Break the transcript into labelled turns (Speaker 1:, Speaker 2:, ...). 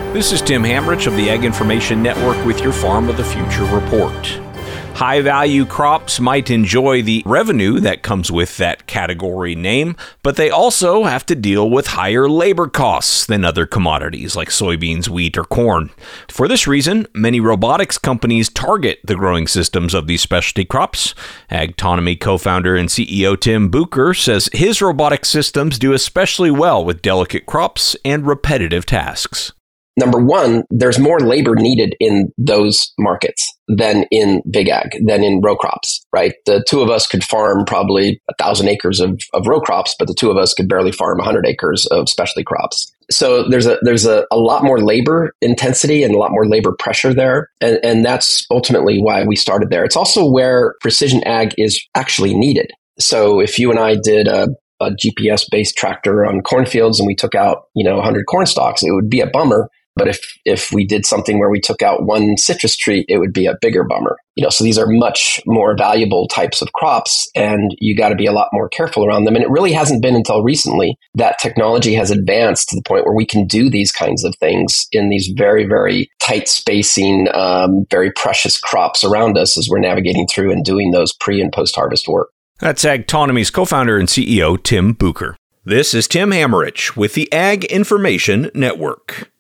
Speaker 1: This is Tim Hamrich of the Ag Information Network with your Farm of the Future report. High-value crops might enjoy the revenue that comes with that category name, but they also have to deal with higher labor costs than other commodities like soybeans, wheat, or corn. For this reason, many robotics companies target the growing systems of these specialty crops. Agtonomy co-founder and CEO Tim Bucher says his robotic systems do especially well with delicate crops and repetitive tasks.
Speaker 2: Number one, there's more labor needed in those markets than in big ag, than in row crops, right? The two of us could farm probably 1,000 acres of row crops, but the two of us could barely farm 100 acres of specialty crops. So there's a lot more labor intensity and a lot more labor pressure there. And that's ultimately why we started there. It's also where precision ag is actually needed. So if you and I did a GPS-based tractor on cornfields and we took out, 100 corn stalks, it would be a bummer. But if we did something where we took out one citrus tree, it would be a bigger bummer. So these are much more valuable types of crops, and you got to be a lot more careful around them. And it really hasn't been until recently that technology has advanced to the point where we can do these kinds of things in these very, very tight spacing, very precious crops around us as we're navigating through and doing those pre and post-harvest work.
Speaker 1: That's Agtonomy's co-founder and CEO, Tim Bucher. This is Tim Hamrich with the Ag Information Network.